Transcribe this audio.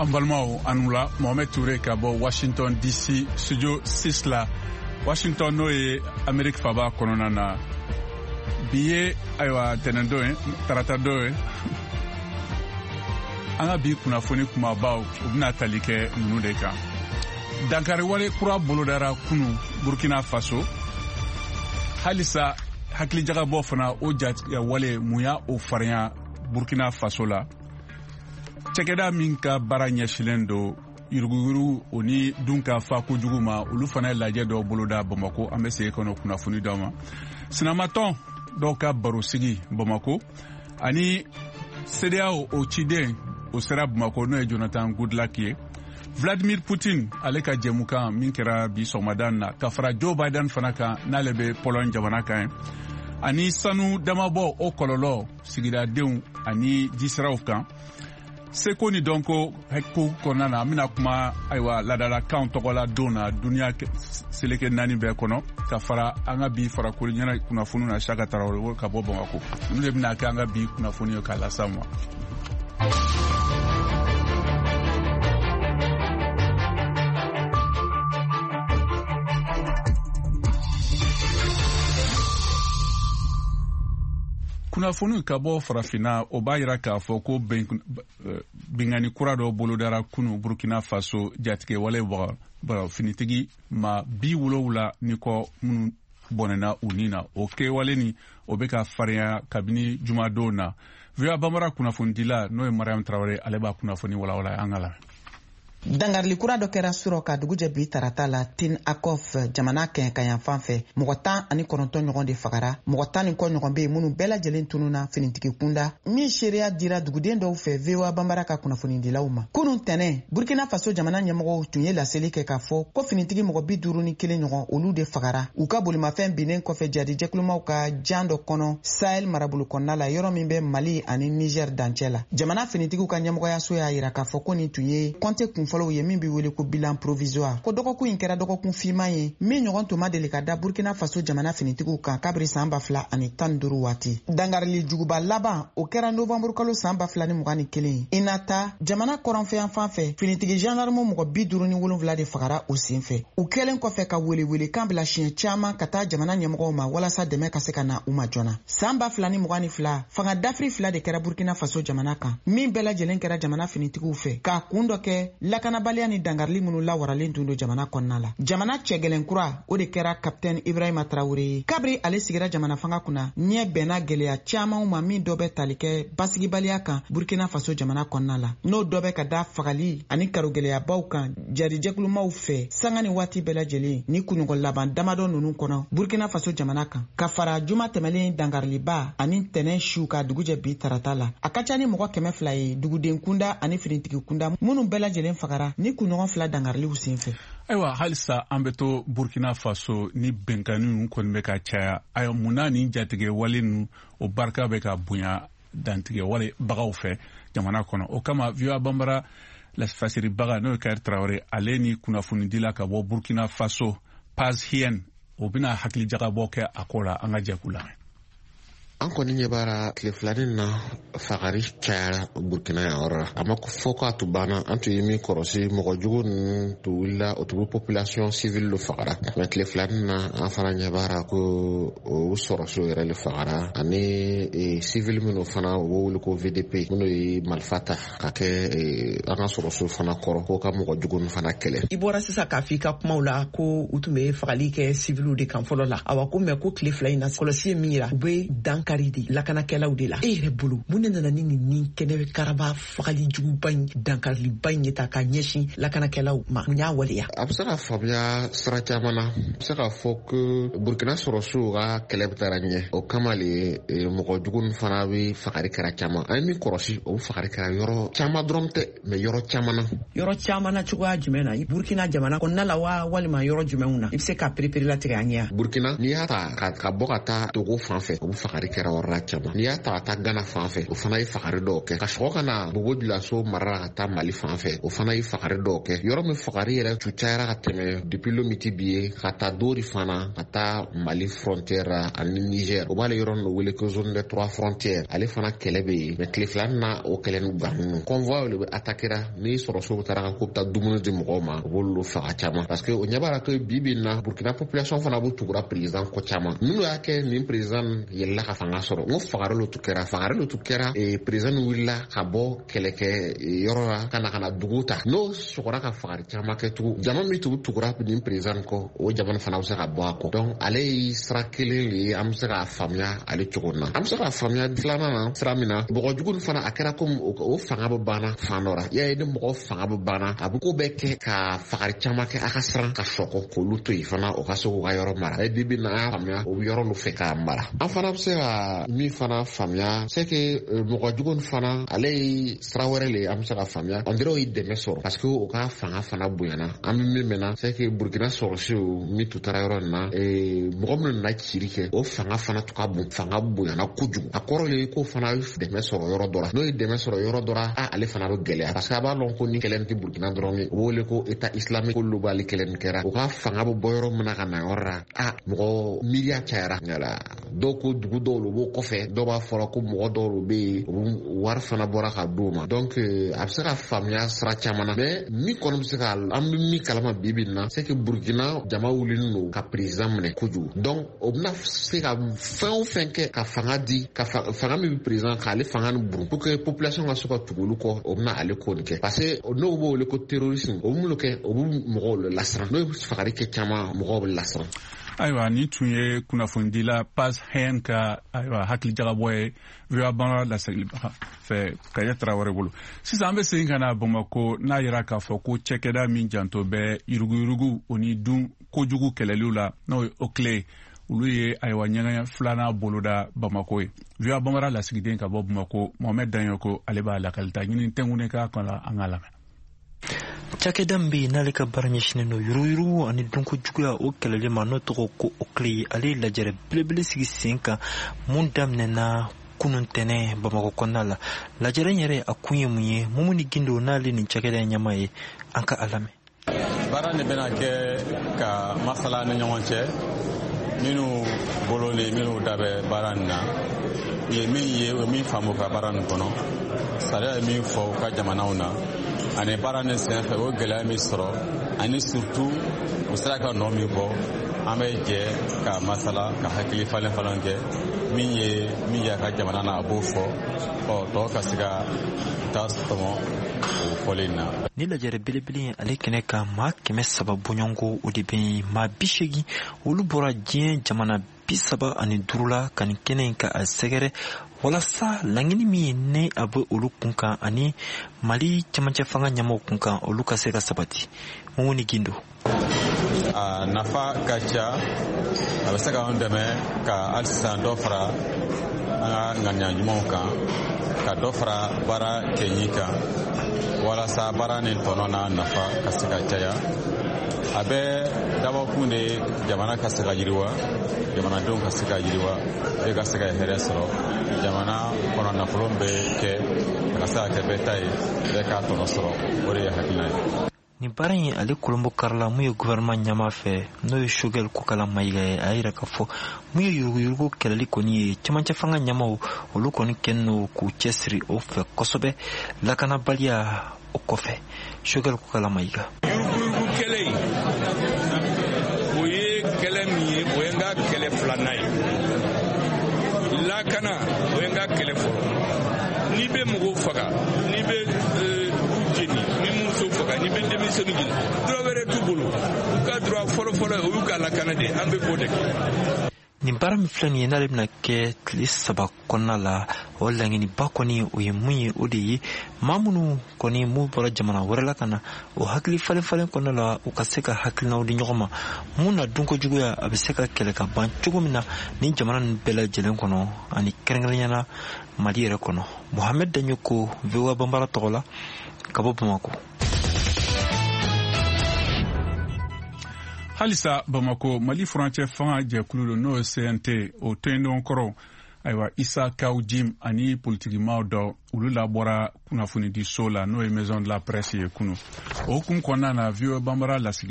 an balimaw anula Mohamed Touré ka bɔ Washington DC studio 6 la Washington n'o ye Amérique faba kɔnɔna na bi ye ayiwa tɛnɛndon ye tarata don ye an ka bi kunnafoni kumabaw u bɛna tali kɛ ninnu de kan. Dankari wale kura bolodara kunu Burkina Faso halisa hakilijagabɔ fana o jatigiya wale mun y'a o farinya Burkina Faso la. Cɛkɛda min ka baara ɲɛsilen do yuruguyurugu o ni dun ka fa kojugu ma olu fana ye lajɛ dɔw boloda Bamako an bɛ segin kɔnɔ kunnafoni d'aw ma. Sinamatɔn dɔw ka barosigi Bamako ani CEDEAO o ciden o sera Bamako n'o ye Jonathan Goodluck ye. Vladimir Putin ale ka jɛmukan min kɛra bi sɔgɔmada na ka fara Joe Biden fana kan n'ale bɛ Pologne jamana kan ani sanu damabɔ o kɔlɔlɔ sigidadenw ani jisiraw kan. Seko ni dɔnko hɛko kɔnɔna na an bɛna kuma ayiwa ladalakanw tɔgɔ la don na duniya seleke 4 bɛɛ kɔnɔ ka fara an ka bi farakoli ɲɛna kunnafoni na Saka Tarawele ka bɔ Bamako olu de bɛna kɛ an ka bi kunnafoni ye k'a lasa ma. Kunnafoni ka bɔ farafina o b'a yira k'a fɔ ko bingani kura dɔ bolodara kunu Burkina Faso jatigɛ wale finitigi ma 70 ni kɔ minnu bɔnɛna u ni na o kɛwale ni o bɛ ka farinya kabini jumadon na. VOA Bambara kunnafonidila n'o ye Mariam Traoré ale b'a kunnafoni walawala an ka la. Dangarili kura dɔ kɛra surɔ ka dugu jɛ bi tarata la Tin Akof jamana kɛn ka yan fan fɛ mɔgɔ 19 ɲɔgɔn de fagara mɔgɔ 10 kɔ ɲɔgɔn bɛ minnu bɛɛ lajɛlen tununa finitigi kunda min seereya dira duguden dɔw fɛ VOA Bambara ka kunnafonidilaw ma. Kunun tɛnɛ Burkina Faso jamana ɲɛmɔgɔw tun ye laseli kɛ k'a fɔ ko finitigi mɔgɔ 51 ɲɔgɔn olu de fagara u ka bolimafɛn binnen kɔfɛ jadijɛkulumaw ka jan dɔ kɔnɔ Sahel marabolo kɔnɔna la yɔrɔ min bɛ Mali ani Niger dancɛ la. Jamana finitigiw ka ɲɛmɔgɔyaso y'a yira k'a fɔ ko nin tun ye kɔnte fɔlɔw ye min bɛ wele ko bilan provisoire ko dɔgɔkun in kɛra dɔgɔkun fiman ye min ɲɔgɔn tun ma deli ka da Burkina Faso jamana finitigiw kan kabiri san 2015 waati. Dangarili juguba laban o kɛra novembre kalo san 2021 inata jamana kɔrɔnfɛyan fan fɛ finitigi gendarme mɔgɔ 57 de fagara o sen fɛ u kɛlen kɔfɛ ka welewele kan bila siɲɛ caman ka taa jamana ɲɛmɔgɔw ma walasa dɛmɛ ka se ka na u ma joona. San 2022 fanga dafiri 2 de kɛra Burkina Faso jamana kan min bɛɛ lajɛlen kɛra jamana finitigiw fɛ k'a kun dɔ kɛ lakanabaliya ni dangarili minnu lawaralen tun do jamana kɔnɔna la. Jamana cɛgɛlɛn kura o de kɛra Capitaine Ibrahima Traoré ye kabiri ale sigira jamana fanga kunna ɲɛ bɛnna gɛlɛya caman ma min dɔ bɛ tali kɛ basigibaliya kan Burkina Faso jamana kɔnɔna la n'o dɔ bɛ ka da fagali ani karogɛlɛyabaw kan jarijɛkulumaw fɛ sanga ni waati bɛɛ lajɛlen ni kunɲɔgɔn laban damadɔ ninnu kɔnɔ Burkina Faso jamana kan ka fara juma tɛmɛlen dangariliba ani tɛnɛn su ka dugujɛ bi tarata la a ka ca ni mɔgɔ 200 ye duguden kunda ani finitigi kunda minnu bɛɛ lajɛlen fagara ni kunɲɔgɔn 2 dangariliw senfɛ. Ayiwa halisa an bɛ to Burkina Faso ni bɛnkanni kɔni bɛ ka caya ayiwa munna ni jatigɛ wale ninnu o barika bɛ ka bonya dantigɛ wale bagaw fɛ jamana kɔnɔ o kama VOA Bambara fasiribaga n'o ye Kayari Traoré ale ni kunnafonidila ka bɔ Burkina Faso Paz Hien o bɛna hakilijagabɔ kɛ a ko la an ka jɛkulu la. An kɔni ɲɛ b'ara tile 2 na fagari cayara Burkina yan yɔrɔ la a ma fɔ k'a tun banna an tun ye min kɔrɔsi mɔgɔ jugu ninnu tun wulila o tun bɛ population civile lo fagara mɛ tile 2 na an fana ɲɛ b'ara ko o sɔrɔsiw yɛrɛ le fagara ani civile minnu fana o b'o wele ko VDP minnu ye marifa ta ka kɛ an ka sɔrɔsiw fana kɔrɔ k'o ka mɔgɔ jugu ninnu fana kɛlɛ. I bɔra sisan k'a fɔ i ka kumaw la ko u tun bɛ fagali kɛ civiliw de kan fɔlɔ la awa ko mɛ ko tile 2 in na kɔlɔsi ye min yira u bɛ dan di lakanakɛlaw de la e yɛrɛ bolo mun de nana ni nin kɛnɛ karaba fagali juguba in dankariliba in ye ta ka ɲɛsin lakanakɛlaw ma mun y'a waleya. A bɛ se ka faamuya sira caman na a bɛ se k'a fɔ ko Burkina sɔrɔsiw ka kɛlɛ bɛ taara ɲɛ o kama le mɔgɔ jugu ninnu fana bɛ fagari kɛra caman an ye min kɔrɔsi o fagari kɛra yɔrɔ caman dɔrɔn tɛ mɛ yɔrɔ caman na. Yɔrɔ caman na cogoya jumɛn na Burkina jamana kɔnɔna la wa walima yɔrɔ jumɛnw na i bɛ se ka perepere latigɛ an ɲɛ. Burkina n'i y'a ta ka bɔ ka taa Togo fan fɛ o bɛ fagari kɛ kɛra wɔrɔla cɛman n'i y'a ta ka taa Gana fan fɛ o fana ye fagari dɔw kɛ ka sɔgɔ ka na Bobo Dioulasso mara ka taa Mali fan fɛ o fana ye fagari dɔw kɛ yɔrɔ min fagari yɛrɛ tu cayara ka tɛmɛ depuis Lomiti bi ye ka taa Dori fana ka taa Mali frontière ani Niger o b'ale yɔrɔ n'o wele ko zone des 3 frontières ale fana kɛlɛ bɛ yen mais tile filanin na o kɛlɛ ni gahunu convoi le bɛ attaquera ni sɔrɔso taara ka ko bɛ taa dumuni di mɔgɔw ma o b'olu faga caman parce que o ɲɛ b'a la ko bibi na Burkina population fana b'u tugura président ko caman minnu y'a kɛ nin président yɛlɛla ka fanga sɔrɔ n ko fagari lo tu kɛra président wulila ka bɔ kɛlɛkɛ yɔrɔ la ka na dugu ta n'o sɔgɔra ka fagari caman kɛ tugun jama min tugura nin président kɔ o jamana fana bɛ se ka bɔ a kɔ donc ale ye sira kelen de ye an bɛ se k'a faamuya ale cogo na an bɛ se k'a faamuya filanan na sira min na bɔgɔjugu fana a kɛra comme o fanga bɛ banna fan dɔ la i y'a ye ni mɔgɔ fanga bɛ banna a bɛ ko bɛɛ kɛ ka fagari caman kɛ a ka siran ka sɔgɔ k'olu to yen fana o ka se k'u ka yɔrɔ mara bibi na an y'a faamuya o bɛ yɔrɔ min fɛ k'a mara an fana bɛ se ka min fana faamuya c'est que mɔgɔjugu fana ale ye sira wɛrɛ le an bɛ se ka faamuya on dirait o ye dɛmɛ sɔrɔ parce que o ka fanga fana bonyana an bɛ min mɛnna c'est que Burkina sɔrɔsiw min tun taara yɔrɔ in na mɔgɔ minnu nana ciri kɛ o fanga fana tun ka bon fanga bonyana kojugu a kɔrɔ ye ko fana ye dɛmɛ sɔrɔ yɔrɔ dɔ la n'o ye dɛmɛ sɔrɔ yɔrɔ dɔ la ale fana bɛ gɛlɛya parce que a b'a dɔn ko ni kɛlɛ tɛ Burkina dɔrɔn ye o b'o wele ko état islamique olu b'ale kɛlɛ nin kɛra o ka fanga bɛ bɔ yɔrɔ min na ka na yɔrɔ la mɔgɔ miiriya cayara yala dɔw ko dugu dɔw la u b'o kɔfɛ dɔw b'a fɔra ko mɔgɔ dɔw bɛ yen wari fana bɔra ka d'u ma donc a bɛ se ka faamuya sira caman na mais min kɔni bɛ se ka an bɛ min kalama bibi in na c'est que Burkina jama wulilen don ka président minɛ kojugu donc o bɛna se ka fɛn o fɛn kɛ ka fanga di ka fanga min bɛ président k'ale fanga ni buru pour que population ka se ka tugu olu kɔ o bɛna ale ko nin kɛ parce que n'o b'o wele ko terrorisme o bɛ mun kɛ o bɛ mɔgɔw lasiran n'o ye fagari kɛ caman mɔgɔw bɛ lasiran. Ayiwa ni tun ye kunnafonidila Paz Hen ka ayiwa hakili jagabɔ ye VOA Banara lasegilibaga fɛ Kaya Tarawele bolo sisan an bɛ segin ka na Bamako n'a yira k'a fɔ ko cɛkɛda min janto bɛ yuruguyurugu o ni dun kojugu kɛlɛliw la n'o ye OCLE olu ye ayiwa ɲɛgɛn filanan boloda Bamako ye VOA Banara lasigiden ka bɔ Bamako Mohamed Danyoko ale b'a lakalita ɲini tɛnkune k'a kɔnɔ an ka lamɛn. Cakɛda min bɛ yen n'ale ka baara ɲɛsinnen don yuruguyurugu ani dunko juguya o kɛlɛli ma n'o tɔgɔ ko OCLE ale ye lajɛrɛ belebele sigi sen kan mun daminɛna kunun tɛnɛ Bamako kɔnɔna la lajɛrɛ yɛrɛ a kun ye mun ye Mumu ni Gindo n'ale nin cakɛda in ɲɛmaa ye an ka a lamɛn. Baara nin bɛna kɛ ka masala ni ɲɔgɔn cɛ minnu bolo ni minnu da bɛ baara nin na ye min faamu ka baara nin kɔnɔ sariya ye min fɔ u ka jamanaw na ani baara nin senfɛ o gɛlɛya min sɔrɔ ani surtout u sera ka nɔ min bɔ an bɛ jɛ ka masala ka hakili falen kɛ min ye a ka jamana na a b'o fɔ tɔw ka se ka taa tɔmɔ o fɔlen na. Ni lajɛrɛ belebele ye ale kɛnɛ kan maa 300 bɔɲɔgɔnko o de bɛ yen maa 80 olu bɔra diɲɛ jamana 35 la ka nin kɛnɛ in ka a sɛgɛrɛ walasa laɲini min ye ne a bɛ olu kun kan ani Mali cɛmancɛ fanga ɲɛmaaw kun kan olu ka se ka sabati. Mumu ni Gindo. A nafa ka ca a bɛ se ka an dɛmɛ ka hali sisan dɔ fara an ka ŋaniya ɲumanw kan ka dɔ fara baara kɛɲi kan walasa baara nin tɔnɔ n'a nafa ka se ka caya a bɛ dabɔkun de jamana ka se ka yiriwa jamanadenw ka se ka yiriwa bɛɛ ka se ka hɛrɛ sɔrɔ jamana kɔnɔ nafolo bɛ kɛ a ka se ka kɛ bɛɛ ta ye bɛɛ k'a tɔnɔ sɔrɔ o de ye hakilina ye. Ni baara in ale Kolombo karila mun ye gouvernement ɲɛmaa fɛ n'o ye Choguel Kokala Mayiga ye a yira k'a fɔ mun ye yuruguyurugu kɛlɛli kɔni ye cɛmancɛ fanga ɲɛmaaw olu kɔni kɛlen don k'u cɛsiri o fɛ kosɛbɛ lakanabaliya o kɔfɛ Choguel Kokala Mayiga. Yuruguyurugu kɛlɛ in o ye kɛlɛ min ye o ye n ka kɛlɛ filanan ye lakana o ye n ka kɛlɛ fɔlɔ n'i bɛ mɔgɔw faga n'i bɛ jeni ni muso faga n'i bɛ denmisɛnnin jeni droit wɛrɛ t'u bolo u ka droit fɔlɔfɔlɔ o y'u ka lakana de an bɛ k'o de kɛ. Nin baara min filɛ nin ye n'ale bɛna kɛ tile 3 kɔnɔna la o laɲiniba kɔni o ye mun ye o de ye maa minnu kɔni mun bɔra jamana wɛrɛ la ka na o hakili falen kɔnɔna la u ka se ka hakilinaw di ɲɔgɔn ma mun na dunko juguya a bɛ se ka kɛlɛ ka ban cogo min na ni jamana ninnu bɛɛ lajɛlen kɔnɔ ani kɛrɛnkɛrɛnnenya Mali yɛrɛ kɔnɔ. Mohamed Danyoko VOA Banbara tɔgɔ la ka bɔ Bamako. Halisa Bamako Mali furancɛ fanga jɛkulu n'o ye CNT o tɔɲɔgɔn kɔrɔ ayiwa Isa Kaw Jim ani politikimaw dɔ olu labɔra kunnafoni di so la n'o ye Maison de la Presse ye kunu o hukumu kɔnɔna na VOA Bambara lasigi